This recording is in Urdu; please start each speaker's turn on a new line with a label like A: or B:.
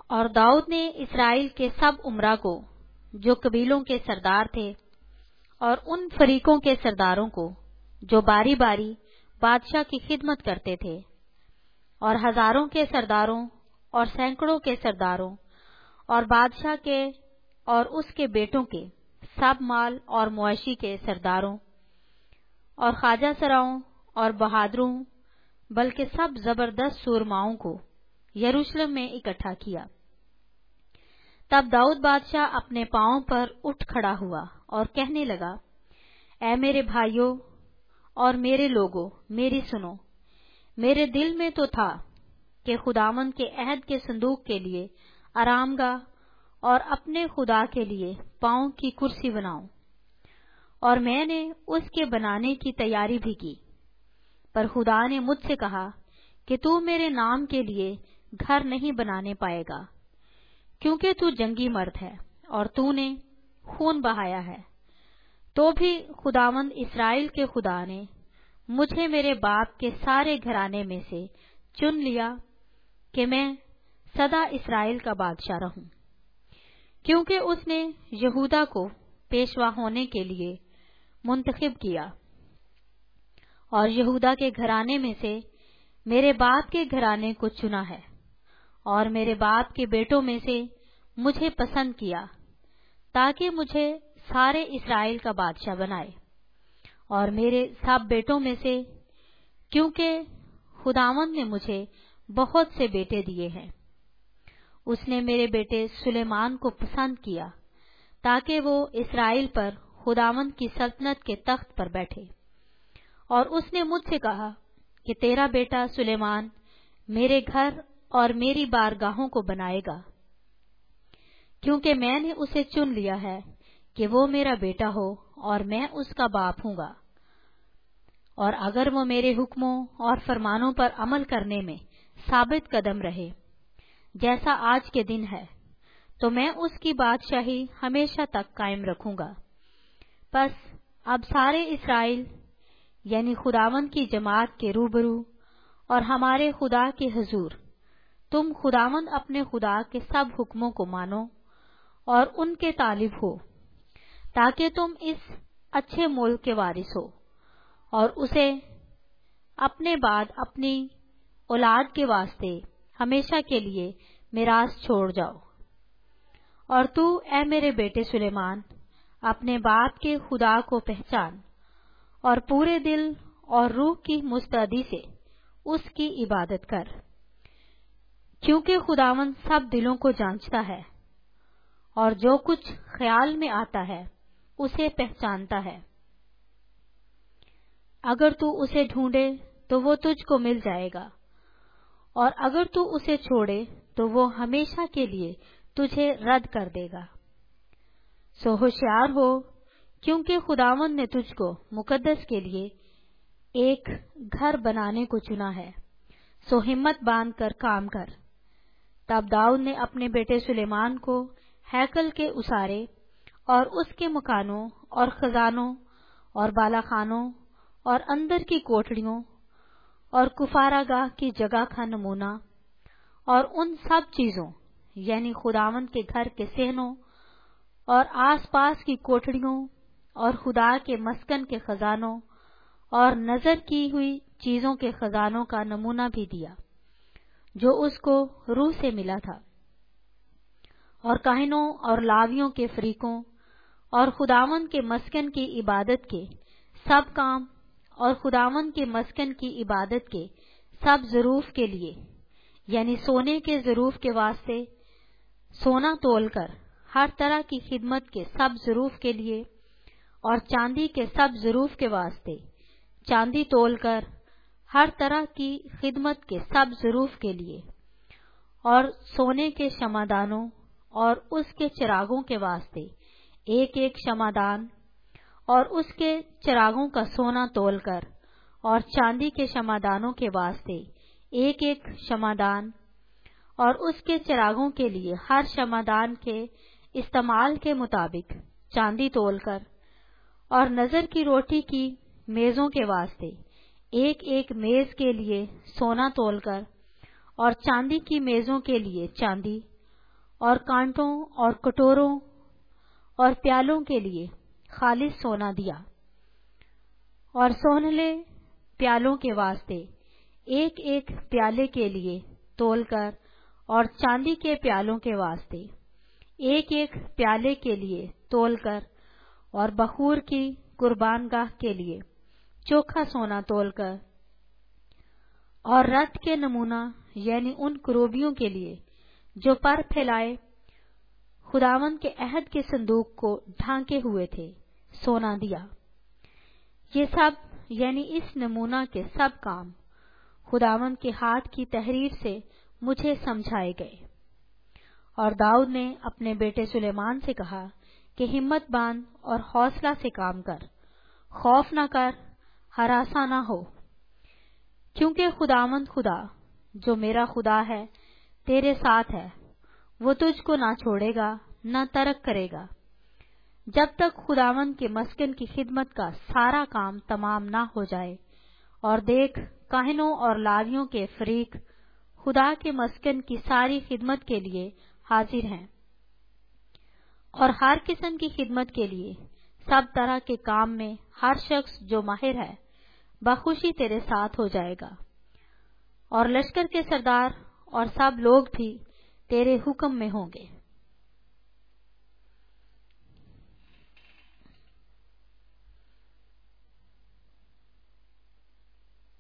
A: اور داؤد نے اسرائیل کے سب امراء کو جو قبیلوں کے سردار تھے اور ان فریقوں کے سرداروں کو جو باری باری بادشاہ کی خدمت کرتے تھے اور ہزاروں کے سرداروں اور سینکڑوں کے سرداروں اور بادشاہ کے اور اس کے بیٹوں کے سب مال اور مویشی کے سرداروں اور خواجہ سراؤں اور بہادروں بلکہ سب زبردست سورماؤں کو یروشلم میں اکٹھا کیا۔ تب داؤد بادشاہ اپنے پاؤں پر اٹھ کھڑا ہوا اور کہنے لگا، اے میرے بھائیوں اور میرے لوگوں، میری سنو۔ میرے دل میں تو تھا کہ خداوند کے عہد کے صندوق کے لیے آرام گاہ اور اپنے خدا کے لیے پاؤں کی کرسی بناؤں، اور میں نے اس کے بنانے کی تیاری بھی کی۔ پر خدا نے مجھ سے کہا کہ تو میرے نام کے لیے گھر نہیں بنانے پائے گا، کیونکہ تو جنگی مرد ہے اور تو نے خون بہایا ہے۔ تو بھی خداوند اسرائیل کے خدا نے مجھے میرے باپ کے سارے گھرانے میں سے چن لیا کہ میں سدا اسرائیل کا بادشاہ رہوں، کیونکہ اس نے یہودا کو پیشوا ہونے کے لیے منتخب کیا، اور یہودا کے گھرانے میں سے میرے باپ کے گھرانے کو چنا ہے، اور میرے باپ کے بیٹوں میں سے مجھے پسند کیا تاکہ مجھے سارے اسرائیل کا بادشاہ بنائے، اور میرے سب بیٹوں میں سے، کیونکہ خداوند نے مجھے بہت سے بیٹے دیے ہیں۔ اس نے میرے بیٹے سلیمان کو پسند کیا تاکہ وہ اسرائیل پر خداوند کی سلطنت کے تخت پر بیٹھے، اور اس نے مجھ سے کہا کہ تیرا بیٹا سلیمان میرے گھر اور میری بارگاہوں کو بنائے گا، کیونکہ میں نے اسے چن لیا ہے کہ وہ میرا بیٹا ہو اور میں اس کا باپ ہوں گا، اور اگر وہ میرے حکموں اور فرمانوں پر عمل کرنے میں ثابت قدم رہے جیسا آج کے دن ہے، تو میں اس کی بادشاہی ہمیشہ تک قائم رکھوں گا۔ بس اب سارے اسرائیل یعنی خداوند کی جماعت کے روبرو اور ہمارے خدا کے حضور تم خداوند اپنے خدا کے سب حکموں کو مانو اور ان کے طالب ہو، تاکہ تم اس اچھے ملک کے وارث ہو اور اسے اپنے بعد اپنی اولاد کے واسطے ہمیشہ کے لیے میراث چھوڑ جاؤ۔ اور تو اے میرے بیٹے سلیمان اپنے باپ کے خدا کو پہچان اور پورے دل اور روح کی مستعدی سے اس کی عبادت کر، کیونکہ خداوند سب دلوں کو جانچتا ہے اور جو کچھ خیال میں آتا ہے اسے پہچانتا ہے۔ اگر تو اسے ڈھونڈے تو وہ تجھ کو مل جائے گا، اور اگر تو اسے چھوڑے تو وہ ہمیشہ کے لیے تجھے رد کر دے گا۔ سو ہوشیار ہو، کیونکہ خداوند نے تجھ کو مقدس کے لیے ایک گھر بنانے کو چنا ہے، سو ہمت باندھ کر کام کر۔ تب داؤد نے اپنے بیٹے سلیمان کو ہیکل کے اسارے اور اس کے مکانوں اور خزانوں اور بالاخانوں اور اندر کی کوٹڑیوں اور کفارہ گاہ کی جگہ کا نمونہ اور ان سب چیزوں یعنی خداوند کے گھر کے صحنوں اور آس پاس کی کوٹڑیوں اور خدا کے مسکن کے خزانوں اور نظر کی ہوئی چیزوں کے خزانوں کا نمونہ بھی دیا جو اس کو روح سے ملا تھا، اور کاہنوں اور لاویوں کے فریقوں اور خداوند کے مسکن کی عبادت کے سب کام اور خداوند کے مسکن کی عبادت کے سب ظروف کے لیے یعنی سونے کے ظروف کے واسطے سونا تول کر ہر طرح کی خدمت کے سب ظروف کے لیے، اور چاندی کے سب ظروف کے واسطے چاندی تول کر ہر طرح کی خدمت کے سب ظروف کے لیے، اور سونے کے شمعدانوں اور اس کے چراغوں کے واسطے ایک ایک شمعدان، اور اس کے چراغوں کا سونا تول کر، اور چاندی کے شمعدانوں کے واسطے ایک ایک شمعدان، اور اس کے چراغوں کے لیے ہر شمعدان کے استعمال کے مطابق چاندی تول کر، اور نظر کی روٹی کی میزوں کے واسطے ایک ایک میز کے لیے سونا تول کر، اور چاندی کی میزوں کے لیے چاندی، اور کانٹوں اور کٹوروں اور پیالوں کے لیے خالص سونا دیا، اور سونہلے پیالوں کے واسطے ایک ایک پیالے کے لیے تول کر، اور چاندی کے پیالوں کے واسطے ایک ایک پیالے کے لیے تول کر، اور بخور کی قربان گاہ کے لیے چوکھا سونا تول کر، اور رت کے نمونہ یعنی ان کروبیوں کے لیے جو پر پھیلائے خداوند کے عہد کے صندوق کو ڈھانکے ہوئے تھے، سونا دیا۔ یہ سب یعنی اس نمونہ کے سب کام خداوند کے ہاتھ کی تحریر سے مجھے سمجھائے گئے۔ اور داؤد نے اپنے بیٹے سلیمان سے کہا کہ ہمت باندھ اور حوصلہ سے کام کر، خوف نہ کر، ہراساں نہ ہو، کیونکہ خداوند خدا جو میرا خدا ہے تیرے ساتھ ہے، وہ تجھ کو نہ چھوڑے گا نہ ترک کرے گا، جب تک خداوند کے مسکن کی خدمت کا سارا کام تمام نہ ہو جائے۔ اور دیکھ، کاہنوں اور لاویوں کے فریق خدا کے مسکن کی ساری خدمت کے لیے حاضر ہیں، اور ہر قسم کی خدمت کے لیے سب طرح کے کام میں ہر شخص جو ماہر ہے بخوشی تیرے ساتھ ہو جائے گا، اور لشکر کے سردار اور سب لوگ بھی تیرے حکم میں ہوں گے۔